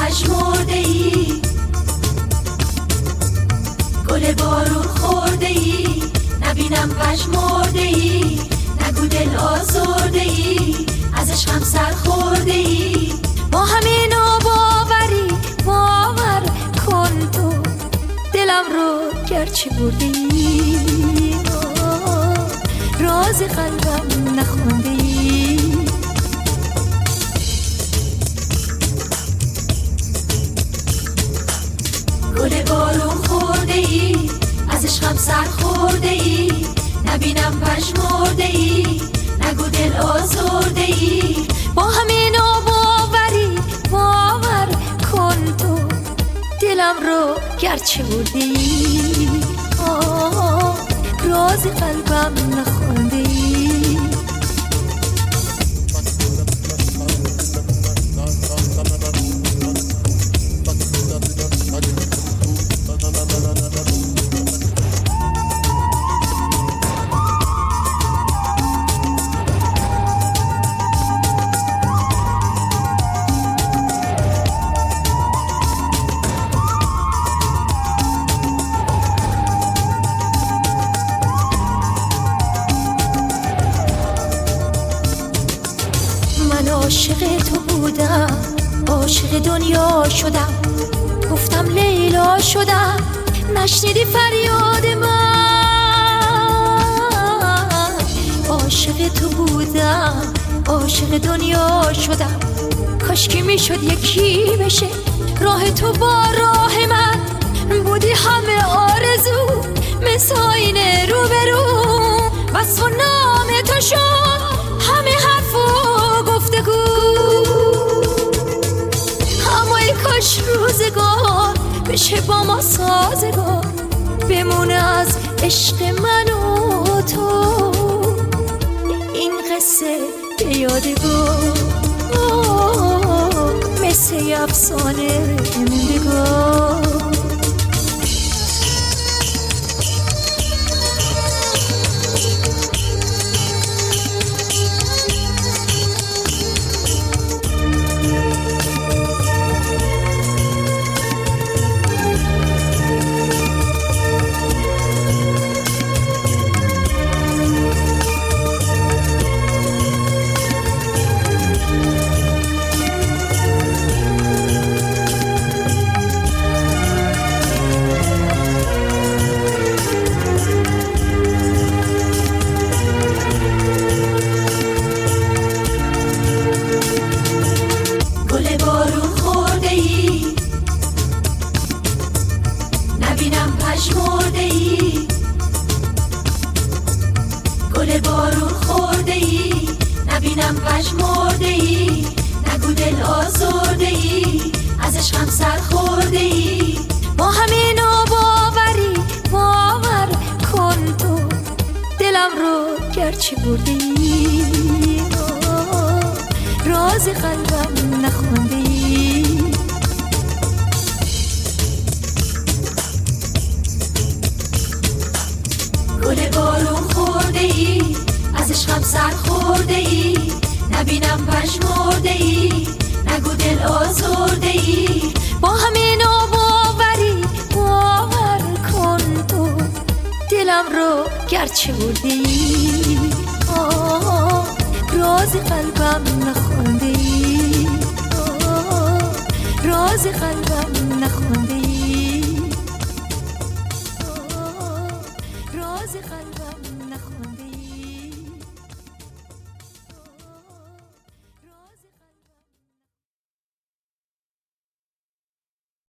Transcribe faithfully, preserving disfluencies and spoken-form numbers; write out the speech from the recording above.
پژمرده ای، گل بارون خورده ای، نبینم پژمرده ای، نگو دل آزرده ای، از عشقم سر خورده ای. با همینو باوری باور کن تو، دلم رو گرچه برده ای، راز قلبم نخونده ای. گل بارون خورده ای، از عشقم سر خورده ای، نبینم پژمرده ای، نگو دل آزرده ای. با همینو باوری باور کن تو، دلم رو گرچه برده ای، راز قلبم نخونده ای. من عاشق تو بودم، عاشق دنیا شدم، گفتم لیلا شدم، نشنیدی فریاد من. عاشق تو بودم، عاشق دنیا شدم، کاشکی میشد یکی بشه راه تو با راه من. بودی همه آرزو مثل آینه رو به رو، وصف و نام تو شد همه حرف و گفتگو. اما ای کاش روزگار بشه با ما سازگار، بمونه از عشق من و تو این قصه به یادگار، مثل افسانه موندگار. گل بارون خورده ای، نبینم پژمرده ای، نگو دل آزرده ای، از عشقم سر خورده ای. با همینو باوری باور کن تو، دلم رو گرچه برده ای، راز قلبم نخونده ای. گل بارون خورده ای، از عشقم سر خورده ای، نبینم پژمرده ای، نگو دل آزرده ای. با همینو باوری باور کن تو، دلم رو گرچه برده ای، راز قلبم نخونده ای، راز قلبم نخونده ای، راز قلبم نخونده.